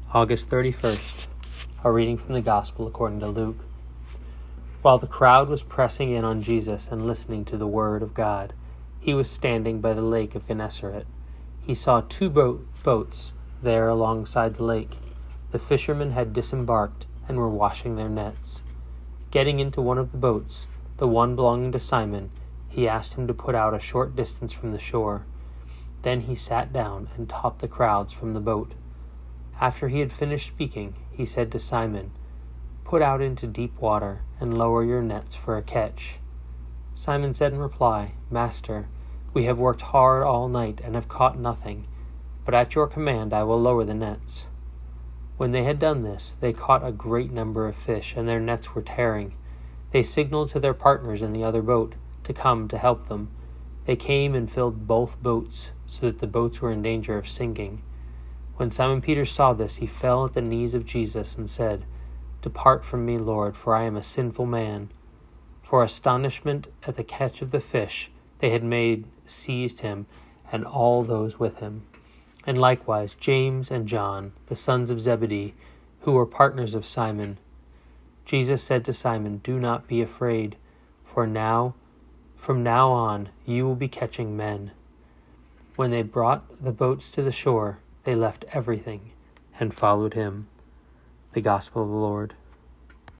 August 31st, a reading from the Gospel according to Luke. While the crowd was pressing in on Jesus and listening to the word of God, he was standing by the lake of Gennesaret. He saw two boats there alongside the lake. The fishermen had disembarked and were washing their nets. Getting into one of the boats, the one belonging to Simon, he asked him to put out a short distance from the shore. Then he sat down and taught the crowds from the boat. After he had finished speaking, he said to Simon, "Put out into deep water and lower your nets for a catch." Simon said in reply, "Master, we have worked hard all night and have caught nothing, but at your command I will lower the nets." When they had done this, they caught a great number of fish, and their nets were tearing. They signaled to their partners in the other boat to come to help them. They came and filled both boats, so that the boats were in danger of sinking. When Simon Peter saw this, he fell at the knees of Jesus and said, "Depart from me, Lord, for I am a sinful man." For astonishment at the catch of the fish they had made seized him and all those with him, and likewise James and John, the sons of Zebedee, who were partners of Simon. Jesus said to Simon, "Do not be afraid, from now on you will be catching men." When they brought the boats to the shore, they left everything and followed him. The Gospel of the Lord.